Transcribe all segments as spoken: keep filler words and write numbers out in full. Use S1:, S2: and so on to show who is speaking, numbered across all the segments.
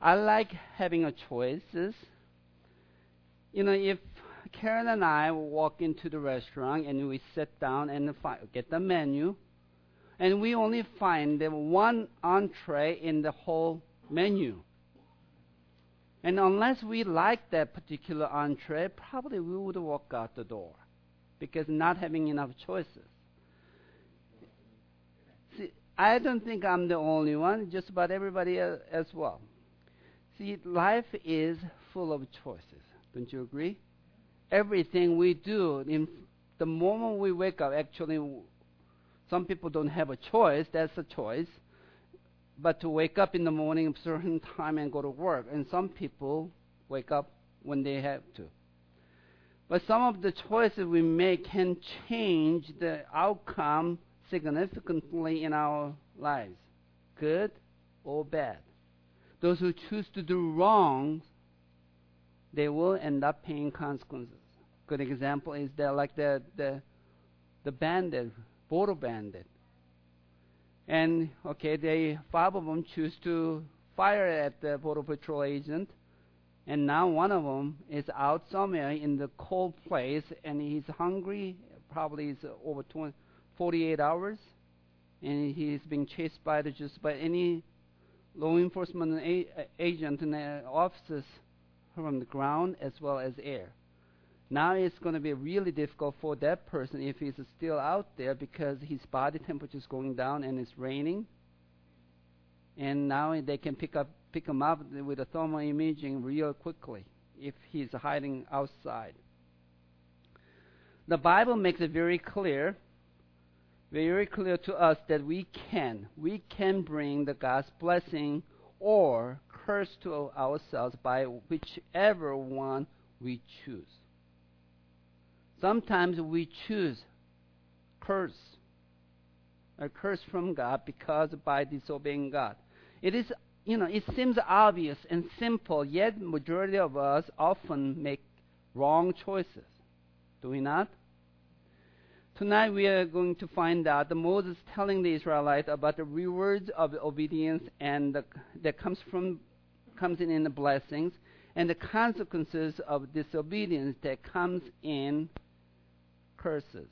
S1: I like having a choices. You know, if Karen and I walk into the restaurant and we sit down and fi- get the menu, and we only find the one entree in the whole menu. And unless we like that particular entree, probably we would walk out the door because not having enough choices. See, I don't think I'm the only one, just about everybody el- as well. See, life is full of choices. Don't you agree? Everything we do, in the moment we wake up, actually, some people don't have a choice. That's a choice. But to wake up in the morning at a certain time and go to work. And some people wake up when they have to. But some of the choices we make can change the outcome significantly in our lives, good or bad. Those who choose to do wrong, they will end up paying consequences. Good example is that like the the the bandit, border bandit. And okay, they five of them choose to fire at the border patrol agent, and now one of them is out somewhere in the cold place, and he's hungry. Probably is over twenty, forty-eight hours, and he's being chased by the just by any law enforcement a- agent and uh, officers from the ground as well as air. Now it's going to be really difficult for that person if he's still out there because his body temperature is going down and it's raining. And now they can pick up pick him up with a thermal imaging real quickly if he's hiding outside. The Bible makes it very clear, very clear to us that we can, we can bring the God's blessing or curse to ourselves by whichever one we choose. Sometimes we choose curse, a curse from God because by disobeying God. It is, you know, it seems obvious and simple, yet majority of us often make wrong choices. Do we not? Tonight we are going to find out the Moses telling the Israelites about the rewards of obedience and the, that comes from comes in, in the blessings, and the consequences of disobedience that comes in curses.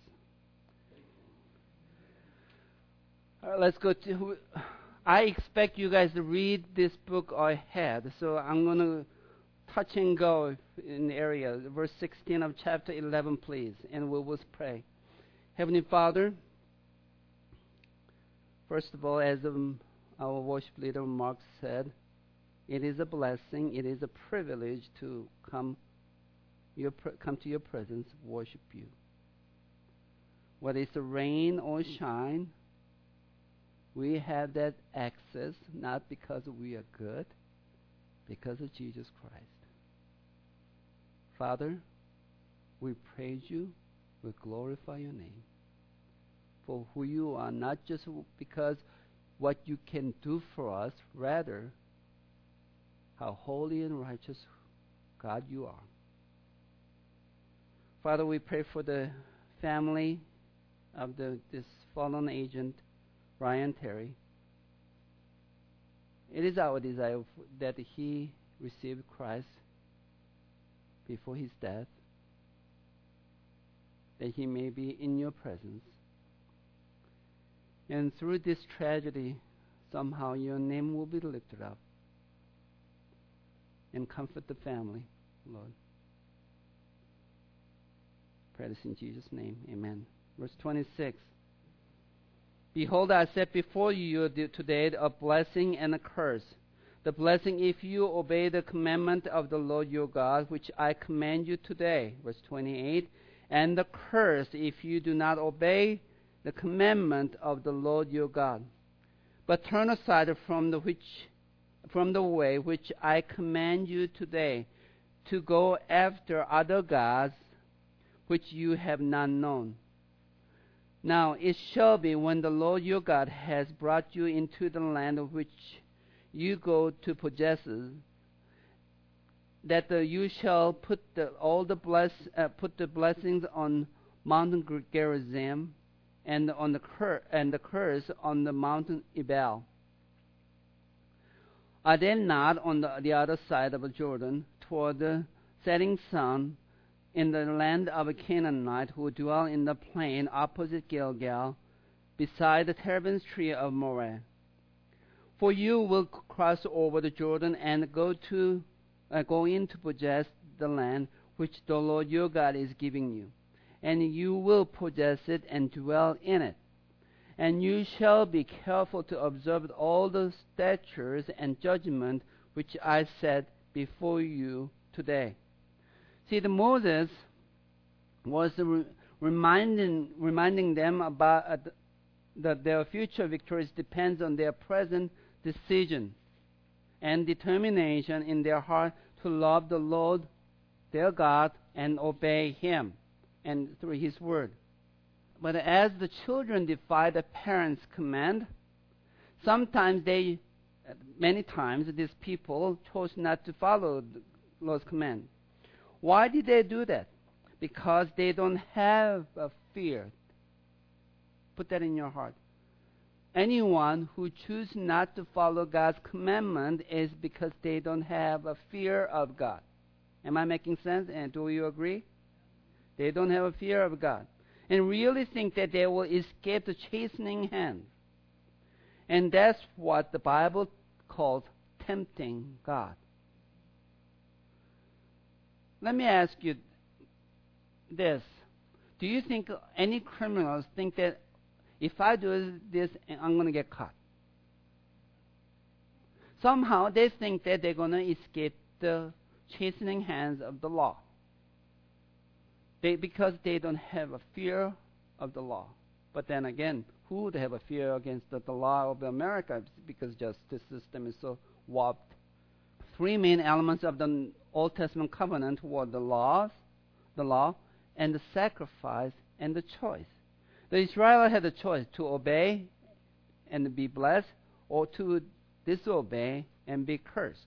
S1: All right, let's go to. I expect you guys to read this book ahead, so I'm going to touch and go in the area. Verse sixteen of chapter eleven, please, and we will pray. Heavenly Father, first of all, as um, our worship leader Mark said, it is a blessing, it is a privilege to come, your, come to your presence, worship you. Whether it's rain or shine, we have that access not because we are good, because of Jesus Christ. Father, we praise you, we glorify your name for who you are, not just because what you can do for us, rather how holy and righteous God you are. Father, we pray for the family of the this fallen agent, Ryan Terry. It is our desire that he receive Christ before his death, that he may be in your presence. And through this tragedy, somehow your name will be lifted up and comfort the family, Lord. Pray this in Jesus' name. Amen. Verse twenty-six. Behold, I set before you today a blessing and a curse. The blessing if you obey the commandment of the Lord your God, which I command you today. Verse twenty-eight. And the curse if you do not obey the commandment of the Lord your God, but turn aside from the which from the way which I command you today, to go after other gods which you have not known. Now it shall be when the Lord your God has brought you into the land of which you go to possess it, that the, you shall put the, all the bless uh, put the blessings on Mountain Gerizim, and on the cur- and the curse on the mountain Ebal. Are they not on the, the other side of Jordan, toward the setting sun, in the land of Canaanite, who dwell in the plain opposite Gilgal, beside the terebinth tree of Moreh? For you will cross over the Jordan and go to uh, go in to possess the land which the Lord your God is giving you, and you will possess it and dwell in it. And you shall be careful to observe all the statutes and judgment which I set before you today. See, the Moses was re- reminding reminding them about uh, that their future victories depends on their present decision and determination in their heart to love the Lord their God and obey Him and through His word. But as the children defy the parents' command, sometimes they, many times, these people chose not to follow the Lord's command. Why did they do that? Because they don't have a fear. Put that in your heart. Anyone who chooses not to follow God's commandment is because they don't have a fear of God. Am I making sense? And do you agree? They don't have a fear of God, and really think that they will escape the chastening hand. And that's what the Bible calls tempting God. Let me ask you this. Do you think any criminals think that if I do this, I'm going to get caught? Somehow they think that they're going to escape the chastening hands of the law. They, because they don't have a fear of the law. But then again, who would have a fear against the, the law of America? Because justice system is so warped. Three main elements of the Old Testament covenant were the laws, the law, and the sacrifice, and the choice. The Israelites had a choice to obey and be blessed, or to disobey and be cursed.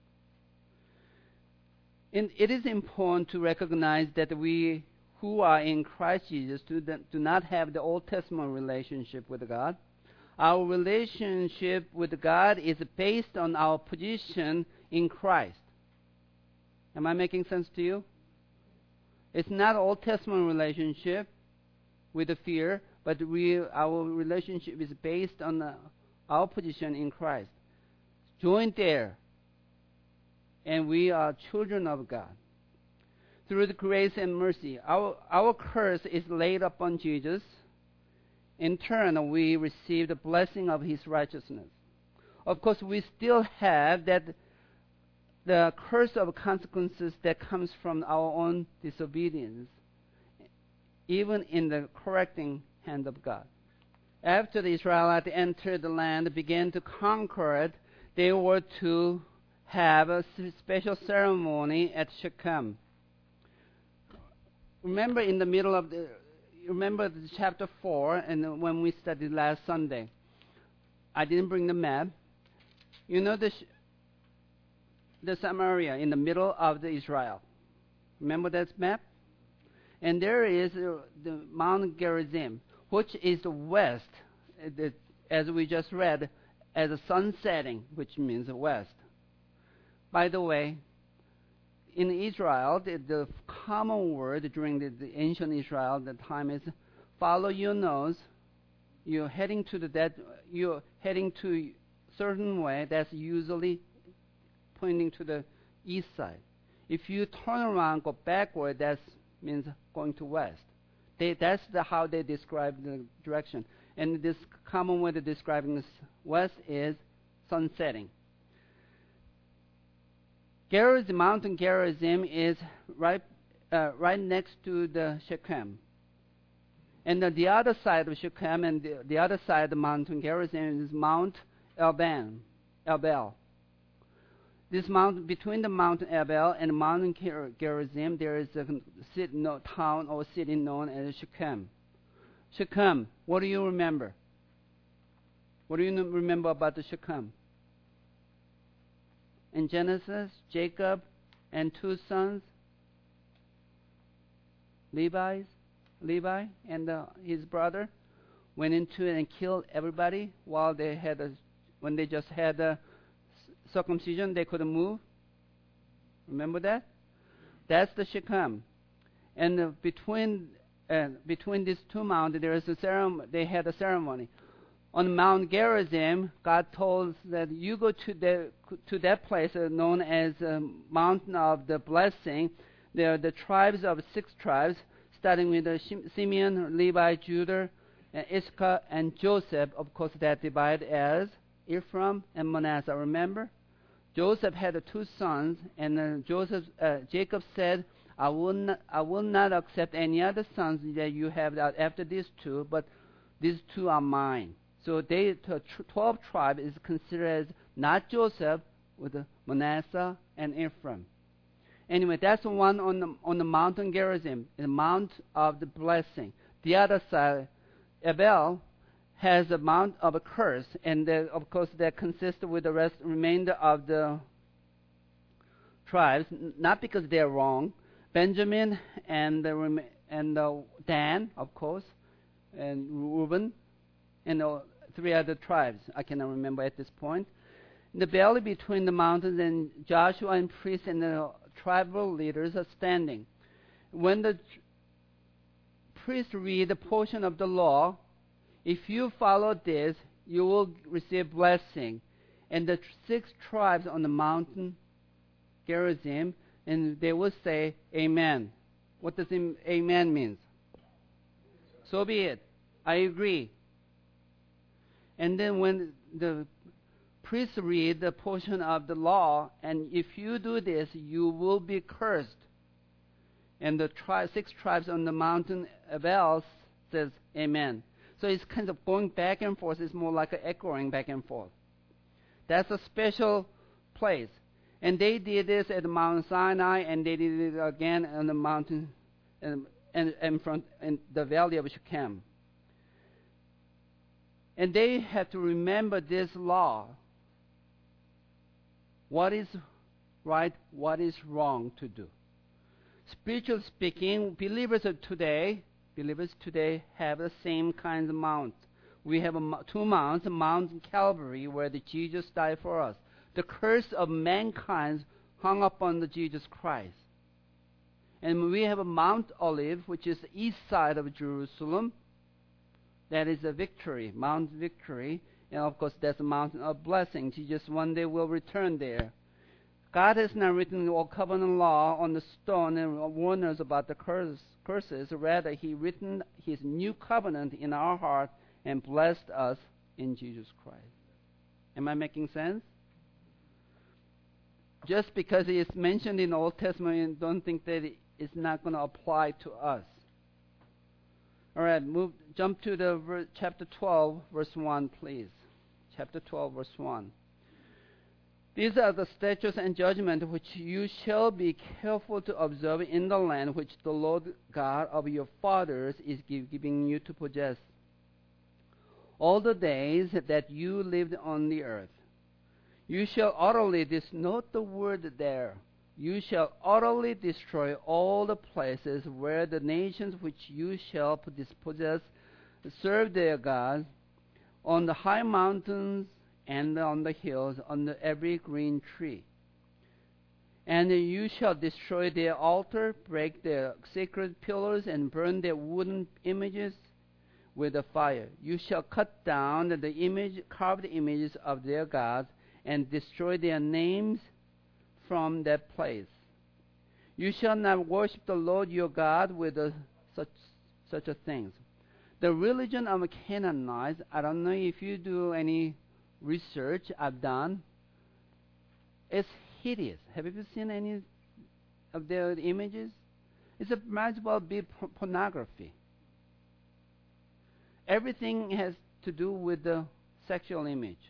S1: And it is important to recognize that we who are in Christ Jesus do, do not have the Old Testament relationship with God. Our relationship with God is based on our position in Christ. Am I making sense to you? It's not an Old Testament relationship with the fear, but we, our relationship is based on the, our position in Christ. Joint there. And we are children of God. Through the grace and mercy, our, our curse is laid upon Jesus. In turn, we receive the blessing of His righteousness. Of course, we still have that the curse of consequences that comes from our own disobedience, even in the correcting hand of God. After the Israelites entered the land, began to conquer it, they were to have a special ceremony at Shechem. Remember in the middle of the, remember the chapter four, and when we studied last Sunday, I didn't bring the map. You know the, the Samaria in the middle of the Israel. Remember that map? And there is uh, the Mount Gerizim, which is the west, uh, the, as we just read, as a sun setting, which means west. By the way, in Israel, the, the common word during the, the ancient Israel at the time is follow your nose. You're heading to the that you're heading to a certain way. That's usually pointing to the east side. If you turn around, go backward, that means going to west. They, that's the, how they describe the direction. And this common way of describing this west is sun setting. Gerizim, Mountain Gerizim is right, uh, right next to the Shechem. And the, the other side of Shechem and the, the other side of Mountain Gerizim is Mount Elban, Elbel. This mountain, between the Mountain Elbel and Mountain Gerizim, there is a city, no, town or city known as Shechem. Shechem, what do you remember? What do you remember about the Shechem? In Genesis, Jacob and two sons, Levi's, Levi and uh, his brother, went into it and killed everybody while they had a, when they just had a circumcision, they couldn't move. Remember that? That's the Shechem. And uh, between uh, between these two mountains, there is a ceremony. They had a ceremony. On Mount Gerizim, God told that you go to the to that place uh, known as uh, Mountain of the Blessing. There are the tribes of six tribes, starting with uh, Simeon, Levi, Judah, and Issachar, and Joseph. Of course, that divided as Ephraim and Manasseh. Remember, Joseph had uh, two sons, and uh, Joseph uh, Jacob said, "I will not, I will not accept any other sons that you have after these two, but these two are mine." So they, twelve tribes is considered as not Joseph, with Manasseh and Ephraim. Anyway, that's the one on the on the mountain Gerizim, the mount of the blessing. The other side, Abel, has a mount of a curse, and the, of course that consists with the rest remainder of the tribes, not because they are wrong. Benjamin and the, and the Dan, of course, and Reuben, and the three other tribes. I cannot remember at this point. In the valley between the mountains, and Joshua and priests and the tribal leaders are standing. When the priests read the portion of the law, if you follow this, you will receive blessing. And the six tribes on the mountain Gerizim, and they will say, Amen. What does Amen mean? So be it. I agree. And then when the priests read the portion of the law, and if you do this, you will be cursed. And the tri- six tribes on the mountain Abel says, Amen. So it's kind of going back and forth. It's more like an echoing back and forth. That's a special place. And they did this at Mount Sinai, and they did it again on the mountain and, and, and front in the valley of Shechem. And they have to remember this law. What is right, what is wrong to do. Spiritually speaking, believers of today, believers today have the same kind of mount. We have a, two mounts, Mount Calvary, where the Jesus died for us. The curse of mankind hung upon the Jesus Christ. And we have a Mount Olive, which is the east side of Jerusalem. That is a victory, Mount Victory. And of course, that's a mountain of blessing. Jesus one day will return there. God has not written the old covenant law on the stone and warned us about the curse, curses. Rather, He written His new covenant in our heart and blessed us in Jesus Christ. Am I making sense? Just because it is mentioned in the Old Testament, don't think that it is not going to apply to us. All right, move, jump to the ver, chapter twelve, verse one, please. Chapter twelve, verse one. These are the statutes and judgments which you shall be careful to observe in the land which the Lord God of your fathers is give, giving you to possess, all the days that you lived on the earth. You shall utterly, this, note the word there, you shall utterly destroy all the places where the nations which you shall dispossess serve their gods, on the high mountains and on the hills, on the every green tree. And you shall destroy their altar, break their sacred pillars, and burn their wooden images with a fire. You shall cut down the image, carved images of their gods, and destroy their names from that place. You shall not worship the Lord your God with a, such such a things. The religion of Canaanites, I don't know if you do any research I've done, it's hideous. Have you seen any of their images? It's a might as well be pornography. Everything has to do with the sexual image.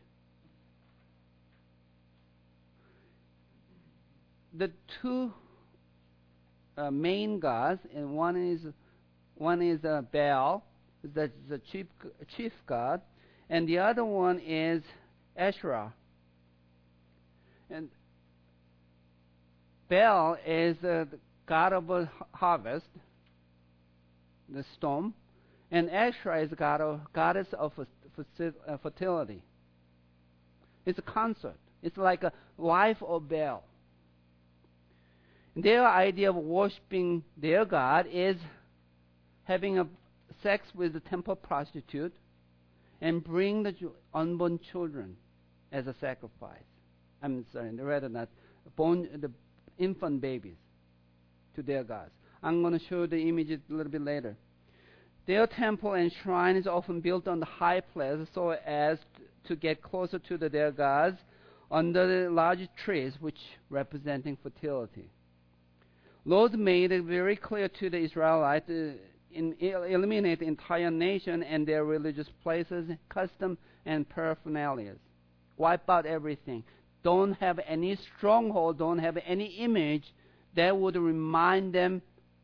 S1: The two uh, main gods, and one is one is uh, Baal, that's the chief chief god, and the other one is Asherah. And Baal is uh, the god of uh, harvest, the storm, and Asherah is the god of, goddess of fertility. It's a concert. It's like a wife of Baal. Their idea of worshiping their God is having a sex with the temple prostitute and bring the unborn children as a sacrifice. I'm sorry, rather not born the infant babies to their gods. I'm going to show the image a little bit later. Their temple and shrine is often built on the high place so as to get closer to the, their gods under the large trees, which representing fertility. Lord made it very clear to the Israelites uh, in, eliminate the entire nation and their religious places, custom, and paraphernalias. Wipe out everything. Don't have any stronghold, don't have any image that would remind them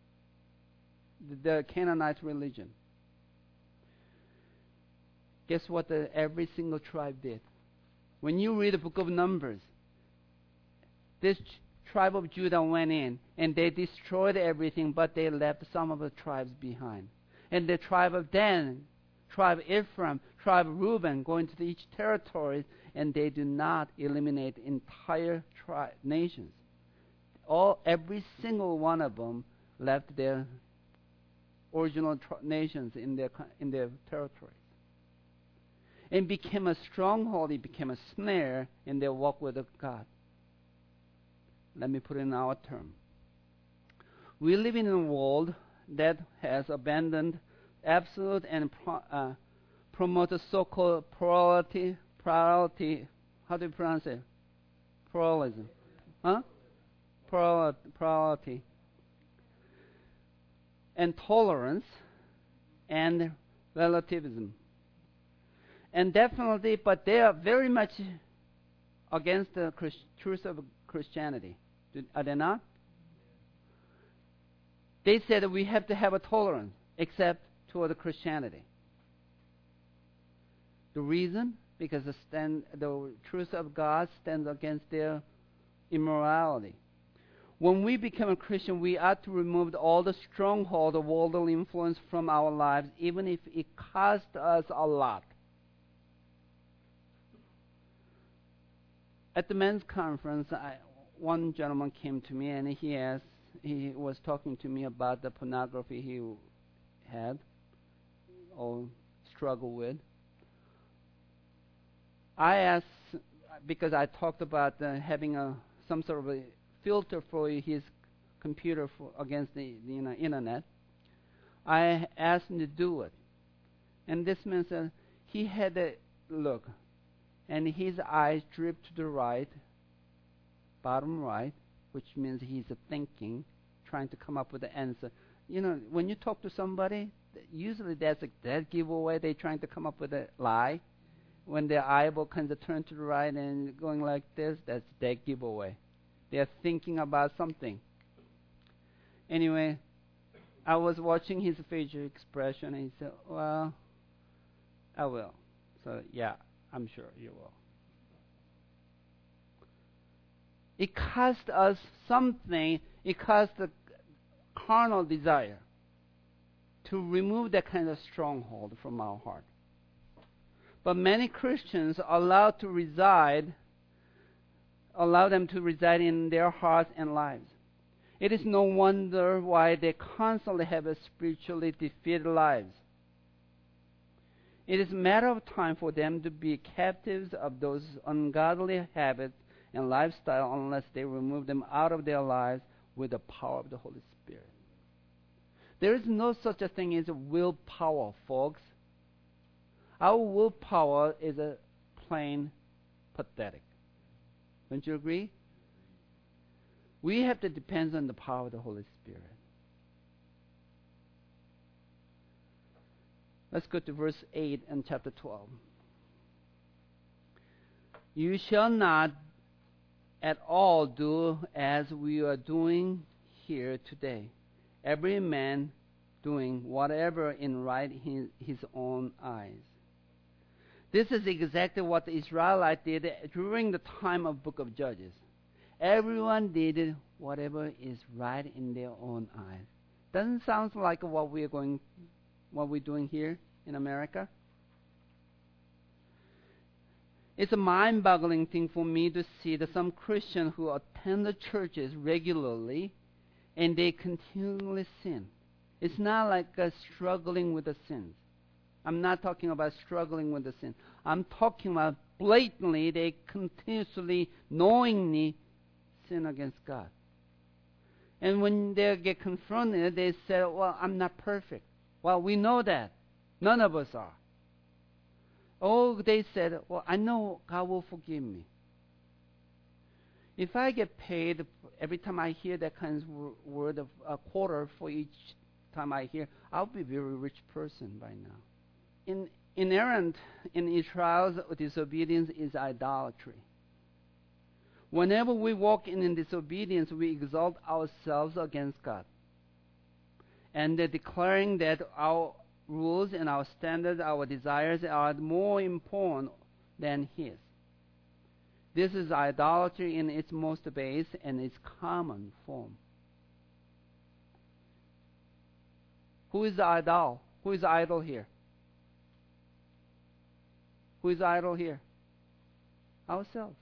S1: the Canaanite religion. Guess what the, every single tribe did? When you read the book of Numbers, this tribe of Judah went in and they destroyed everything, but they left some of the tribes behind. And the tribe of Dan, tribe Ephraim, tribe Reuben go into each territory, and they do not eliminate entire tri- nations. All, every single one of them left their original tri- nations in their in their territories. It became a stronghold. It became a snare in their walk with God. Let me put it in our term. We live in a world that has abandoned absolute and pro, uh, promoted so-called plurality, plurality, how do you pronounce it? Pluralism. Huh? Plural, plurality. And tolerance and relativism. And definitely, but they are very much against the Christ, truth of Christianity. Are they not? They said we have to have a tolerance, except toward Christianity. The reason? Because the, stand, the truth of God stands against their immorality. When we become a Christian, we ought to remove all the stronghold of worldly influence from our lives, even if it costs us a lot. At the men's conference, I, one gentleman came to me and he asked, he was talking to me about the pornography he had or struggled with. I asked, because I talked about uh, having a some sort of a filter for his computer for, against the, the you know, internet. I asked him to do it. And this man said he had a look, and his eyes dripped to the right, bottom right, which means he's thinking, trying to come up with the answer. You know, when you talk to somebody, usually that's a dead giveaway. They're trying to come up with a lie. When their eyeball kind of turn to the right and going like this, that's dead giveaway. They're thinking about something. Anyway, I was watching his facial expression, and he said, well, I will. So, yeah, I'm sure you will. It cost us something. It cost the carnal desire to remove that kind of stronghold from our heart. But many Christians are allowed to reside, allow them to reside in their hearts and lives. It is no wonder why they constantly have a spiritually defeated lives. It is a matter of time for them to be captives of those ungodly habits and lifestyle unless they remove them out of their lives with the power of the Holy Spirit. There is no such a thing as willpower, folks. Our willpower is a plain pathetic. Don't you agree? We have to depend on the power of the Holy Spirit. Let's go to verse eight in chapter twelve. You shall not at all do as we are doing here today. Every man doing whatever in right in his own eyes. This is exactly what the Israelites did during the time of Book of Judges. Everyone did whatever is right in their own eyes. Doesn't sound like what we're going, what we're doing here in America. It's a mind-boggling thing for me to see that some Christians who attend the churches regularly and they continually sin. It's not like uh, struggling with the sins. I'm not talking about struggling with the sin. I'm talking about blatantly they continuously, knowingly sin against God. And when they get confronted, they say, well, I'm not perfect. Well, we know that. None of us are. Oh, they said, well, I know God will forgive me. If I get paid every time I hear that kind of word of a quarter for each time I hear, I'll be a very rich person by now. In, inherent in Israel's disobedience is idolatry. Whenever we walk in disobedience, we exalt ourselves against God. And uh, declaring that our rules and our standards, our desires are more important than His. This is idolatry in its most base and its common form. Who is the idol? Who is the idol here? Who is the idol here? Ourselves.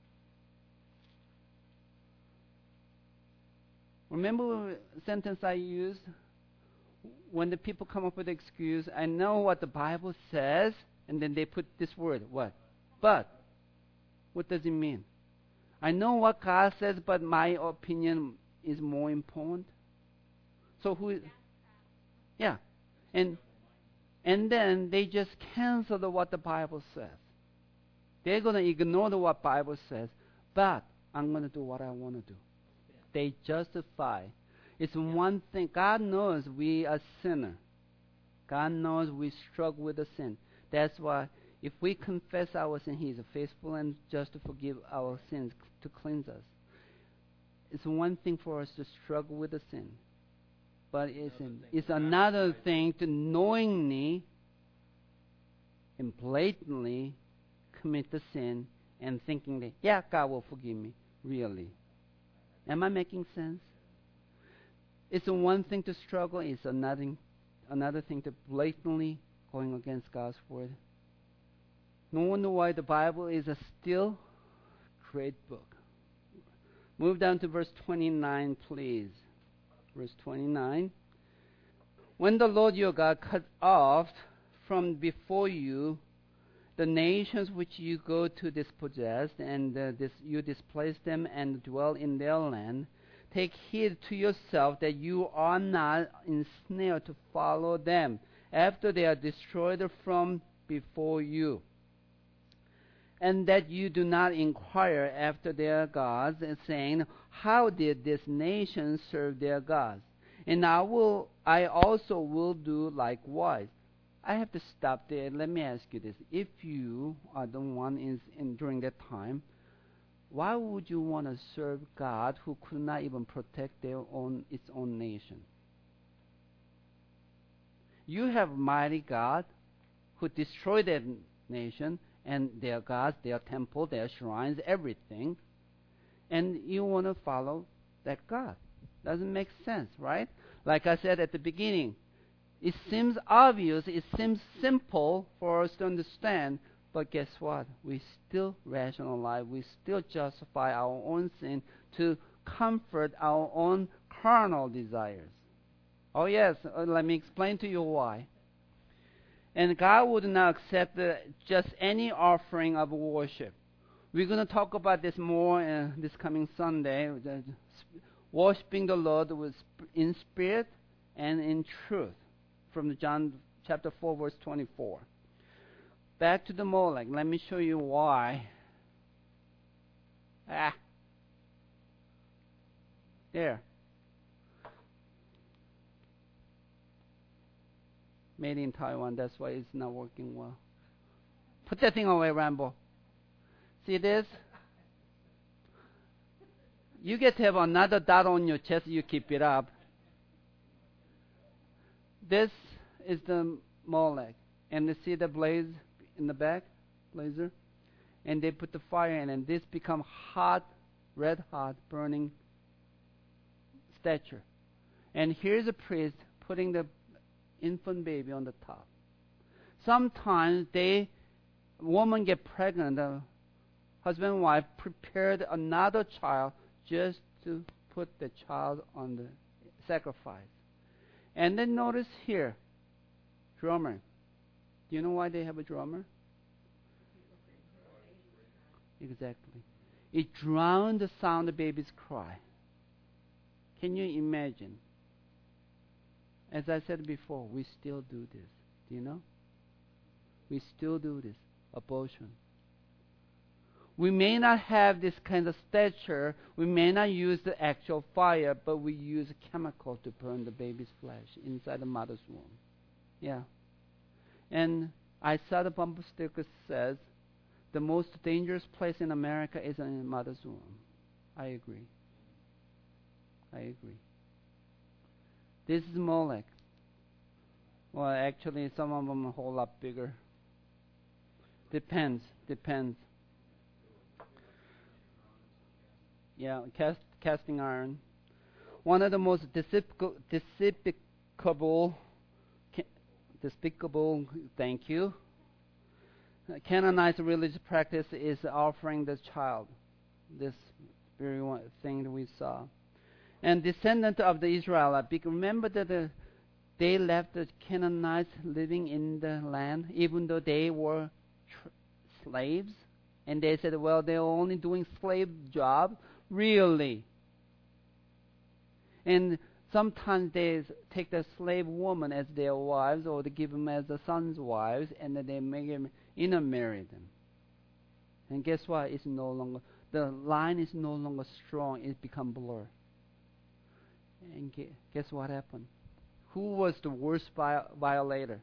S1: Remember the sentence I used? When the people come up with an excuse, I know what the Bible says, and then they put this word, what? But. What does it mean? I know what God says, but my opinion is more important. So who is... Yeah. And and then they just cancel the, what the Bible says. They're going to ignore the, what Bible says, but I'm going to do what I want to do. They justify. It's one thing. God knows we are sinners. God knows we struggle with the sin. That's why if we confess our sin, He is faithful and just to forgive our sins, to cleanse us. It's one thing for us to struggle with the sin. But it's, an, it's another thing to knowingly and blatantly commit the sin and thinking that, yeah, God will forgive me. Really. Am I making sense? It's one thing to struggle. It's another, another thing to blatantly going against God's word. No wonder why the Bible is a still great book. Move down to verse twenty-nine, please. Verse twenty-nine. When the Lord your God cut off from before you the nations which you go to dispossess, and uh, this, you displace them and dwell in their land, take heed to yourself that you are not ensnared to follow them after they are destroyed from before you, and that you do not inquire after their gods, saying, how did this nation serve their gods? And I will, I also will do likewise. I have to stop there. Let me ask you this. If you are the one in, in during that time, why would you want to serve God who could not even protect their own its own nation? You have mighty God who destroyed that nation and their gods, their temple, their shrines, everything, and you want to follow that God. Doesn't make sense, right? Like I said at the beginning, it seems obvious, it seems simple for us to understand, but guess what? We still rationalize, we still justify our own sin to comfort our own carnal desires. Oh yes, uh, let me explain to you why. And God would not accept uh, just any offering of worship. We're going to talk about this more uh, this coming Sunday. Uh, worshiping the Lord with, in spirit and in truth, from John chapter four, verse twenty-four. Back to the Molech. Let me show you why. Ah. There. Made in Taiwan. That's why it's not working well. Put that thing away, Rambo. See this? You get to have another dot on your chest. You keep it up. This is the Molech. And you see the blaze in the back? Blazer? And they put the fire in, and this become hot, red hot, burning statue. And here's a priest putting the infant baby on the top. Sometimes they woman get pregnant, the husband and wife prepared another child just to put the child on the sacrifice. And then notice here, drummer. Do you know why they have a drummer? Exactly. It drowned the sound of the baby's cry. Can you imagine? As I said before, we still do this. Do you know? We still do this. Abortion. We may not have this kind of stature. We may not use the actual fire, but we use a chemical to burn the baby's flesh inside the mother's womb. Yeah. And Isaiah the bumper sticker says, the most dangerous place in America is in the mother's womb. I agree. I agree. This is Molech. Well, actually, some of them are a whole lot bigger. Depends. Depends. Yeah, cast, casting iron. One of the most despicable, despicable, despicable, thank you, canonized religious practice is offering the child. This very one thing that we saw. And descendant of the Israelites, remember that the, they left the Canaanites living in the land, even though they were tr- slaves. And they said, well, they're only doing slave job. Really? And sometimes they take the slave woman as their wives, or they give them as the son's wives, and then they make them intermarry them. And guess what? It's no longer, the line is no longer strong. It's become blurred. And guess what happened? Who was the worst violator?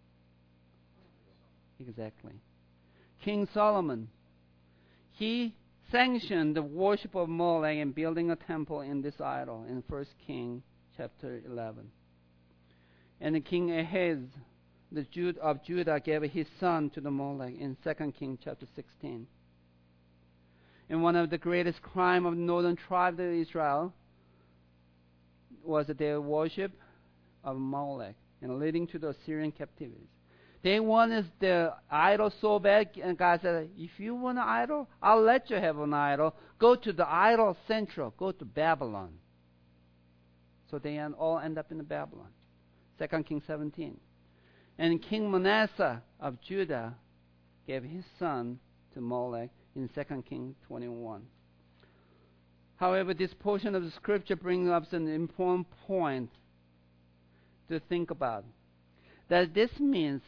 S1: Exactly. King Solomon. He sanctioned the worship of Molech and building a temple in this idol in First King chapter eleven. And the King Ahaz, the Jude of Judah, gave his son to the Molech in Second King chapter sixteen. And one of the greatest crime of the northern tribe of Israel was their worship of Molech, and leading to the Assyrian captivities. They wanted the idol so bad, and God said, if you want an idol, I'll let you have an idol. Go to the idol central. Go to Babylon. So they all end up in Babylon. Second King seventeen. And King Manasseh of Judah gave his son to Molech in Second King twenty-one. However, this portion of the scripture brings up an important point to think about. That this means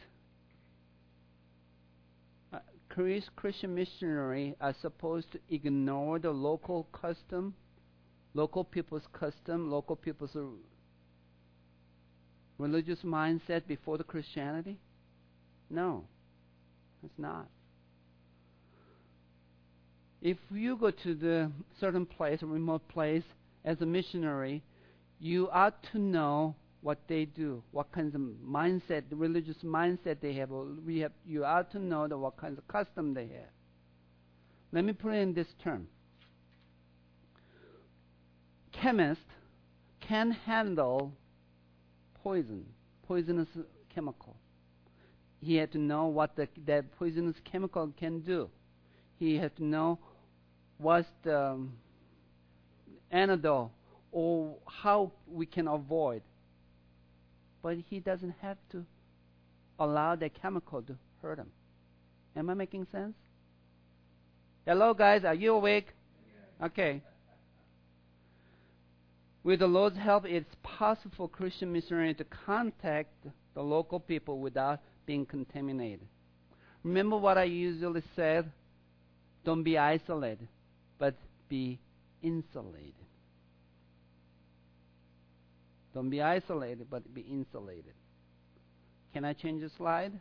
S1: uh, Christian missionaries are supposed to ignore the local custom, local people's custom, local people's uh, religious mindset before the Christianity? No, it's not. If you go to the certain place, a remote place, as a missionary, you ought to know what they do, what kinds of mindset, the religious mindset they have. We have. You ought to know the, what kinds of custom they have. Let me put it in this term. Chemist can handle poison, poisonous chemical. He had to know what the, that poisonous chemical can do. He had to know what's the um, antidote or how we can avoid. But he doesn't have to allow that chemical to hurt him. Am I making sense? Hello, guys. Are you awake? Okay. With the Lord's help, it's possible for Christian missionaries to contact the local people without being contaminated. Remember what I usually said? Don't be isolated, but be insulated. Don't be isolated, but be insulated. Can I change the slide?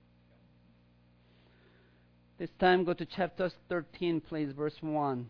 S1: This time go to chapter thirteen, please, verse one.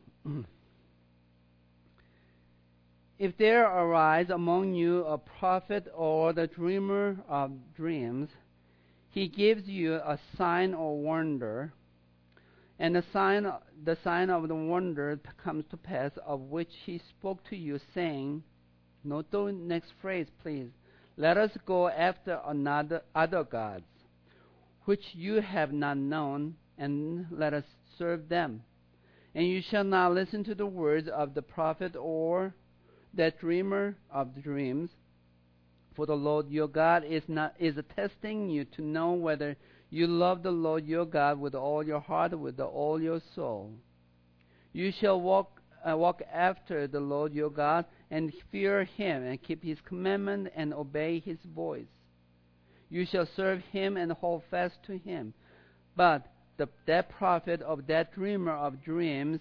S1: If there arise among you a prophet or the dreamer of dreams, he gives you a sign or wonder, and the sign, the sign of the wonder comes to pass, of which he spoke to you, saying, note the next phrase, please. Let us go after another other gods, which you have not known, and let us serve them. And you shall not listen to the words of the prophet or that dreamer of dreams, for the Lord your God is not is testing you to know whether you love the Lord your God with all your heart, with all your soul. You shall walk uh, walk after the Lord your God and fear him and keep his commandment and obey his voice. You shall serve him and hold fast to him. But the, that prophet of that dreamer of dreams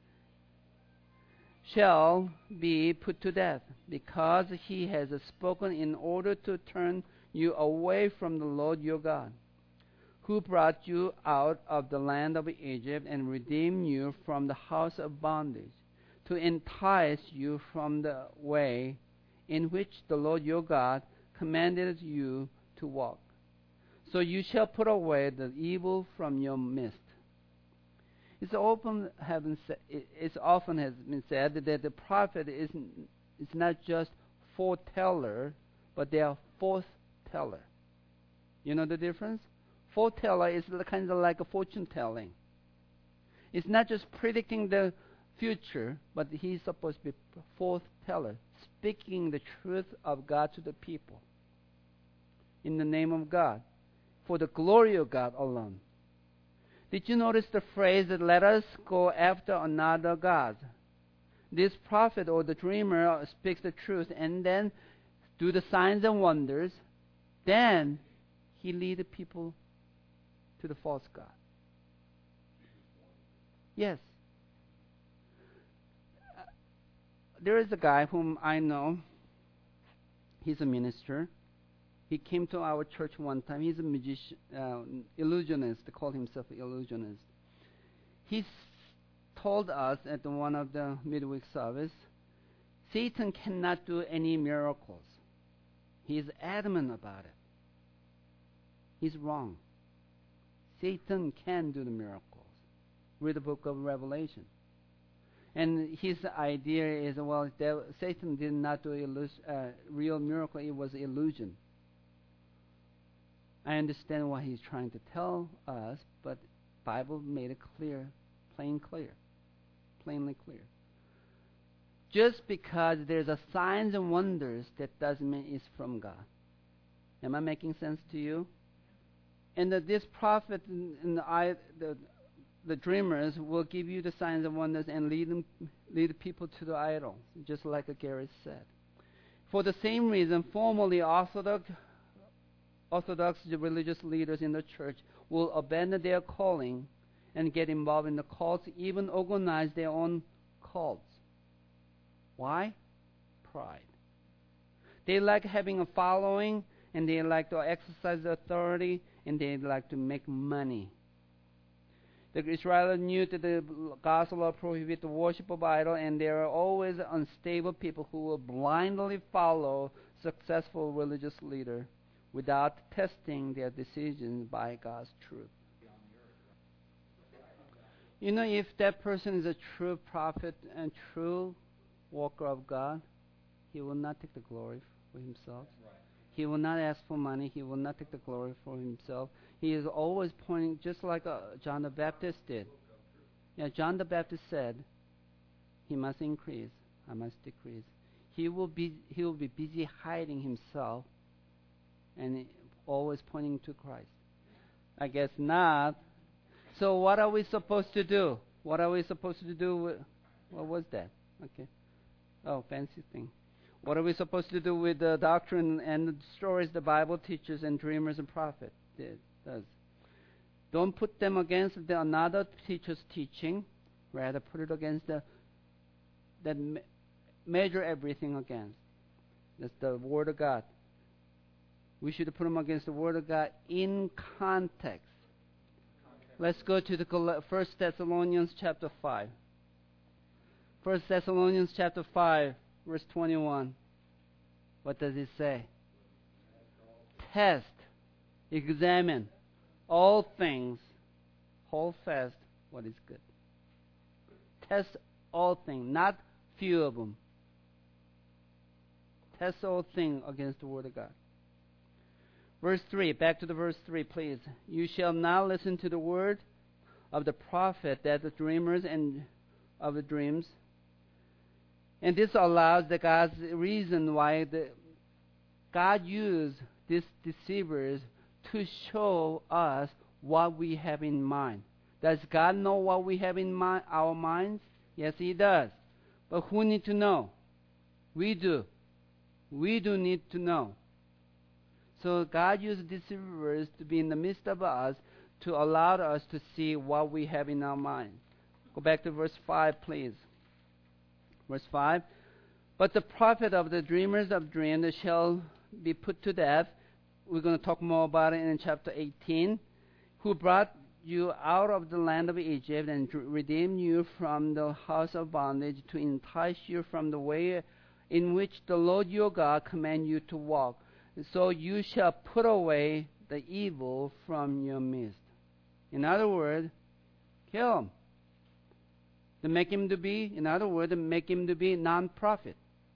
S1: shall be put to death, because he has spoken in order to turn you away from the Lord your God, who brought you out of the land of Egypt and redeemed you from the house of bondage, to entice you from the way in which the Lord your God commanded you to walk. So you shall put away the evil from your midst. It's often, have been sa- it's often has been said that the prophet is, is not just foreteller, but they are forth-teller. You know the difference? Foreteller is kind of like a fortune telling. It's not just predicting the future, but he's supposed to be forth-teller, speaking the truth of God to the people in the name of God, for the glory of God alone. Did you notice the phrase that let us go after another God? This prophet or the dreamer speaks the truth and then do the signs and wonders. Then he leads the people to the false God. Yes. Uh, there is a guy whom I know. He's a minister. He came to our church one time. He's a magician, uh, illusionist. They call himself an illusionist. He s- told us at the one of the midweek service, Satan cannot do any miracles. He is adamant about it. He's wrong. Satan can do the miracles. Read the book of Revelation. And his idea is, well, there, Satan did not do a illus- uh, real miracle. It was illusion. I understand what he's trying to tell us, but Bible made it clear, plain clear, plainly clear. Just because there's a signs and wonders, that doesn't mean it's from God. Am I making sense to you? And that this prophet and, and the, I, the the dreamers will give you the signs and wonders and lead them, lead people to the idols, just like Garrett said. For the same reason, formerly Orthodox Orthodox religious leaders in the church will abandon their calling and get involved in the cults, even organize their own cults. Why? Pride. They like having a following, and they like to exercise authority, and they like to make money. The Israelites knew that the gospel prohibits the worship of idols, and there are always unstable people who will blindly follow successful religious leaders without testing their decisions by God's truth. You know, if that person is a true prophet and true walker of God, he will not take the glory for himself. He will not ask for money. He will not take the glory for himself. He is always pointing, just like uh, John the Baptist did. Yeah, John the Baptist said, "He must increase, I must decrease." He will be he will be busy hiding himself and always pointing to Christ. I guess not. So what are we supposed to do? What are we supposed to do? With, what was that? Okay. Oh, fancy thing. What are we supposed to do with the doctrine and the stories the Bible teaches and dreamers and prophets did, does? Don't put them against the another teacher's teaching. Rather, put it against the that me- measure everything against. That's the Word of God. We should put them against the Word of God in context. Let's go to the First Thessalonians chapter five. First Thessalonians chapter five, verse twenty-one. What does it say? Test, examine all things, hold fast what is good. Test all things, not few of them. Test all things against the Word of God. Verse three, back to the verse three, please. You shall not listen to the word of the prophet, that the dreamers and of the dreams. And this allows the God's reason why the, God used these deceivers to show us what we have in mind. Does God know what we have in mind, our minds? Yes, He does. But who need to know? We do. We do need to know. So God used deceivers to be in the midst of us to allow us to see what we have in our mind. Go back to verse five, please. Verse five. But the prophet of the dreamers of dreams shall be put to death. We're going to talk more about it in chapter eighteen. Who brought you out of the land of Egypt and redeemed you from the house of bondage, to entice you from the way in which the Lord your God command you to walk. So you shall put away the evil from your midst. In other words, kill him. To make him to be, in other words, to make him to be non-prophet.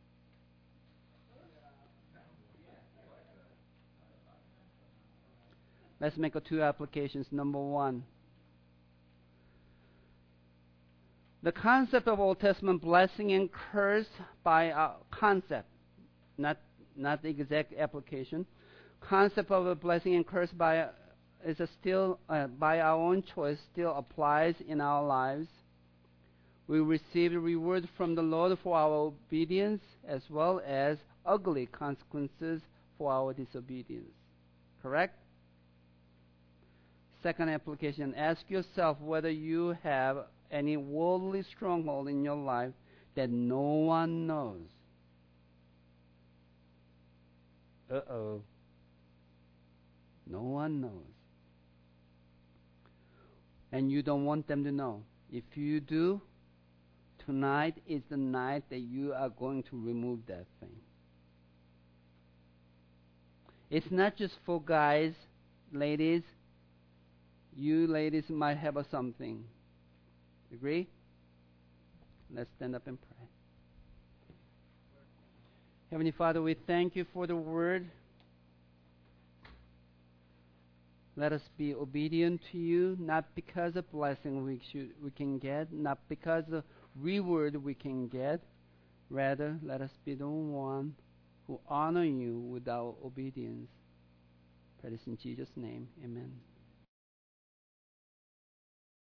S1: Let's make a two applications. Number one, the concept of Old Testament blessing and curse by a concept, not not the exact application. Concept of a blessing and curse by is a still uh, by our own choice still applies in our lives. We receive reward from the Lord for our obedience, as well as ugly consequences for our disobedience. Correct? Second application, ask yourself whether you have any worldly stronghold in your life that no one knows. Uh-oh. No one knows. And you don't want them to know. If you do, tonight is the night that you are going to remove that thing. It's not just for guys, ladies. You ladies might have a something. Agree? Let's stand up and pray. Heavenly Father, we thank you for the word. Let us be obedient to you, not because of blessing we should we can get, not because of reward we can get. Rather, let us be the one who honor you with our obedience. Pray this in Jesus' name. Amen.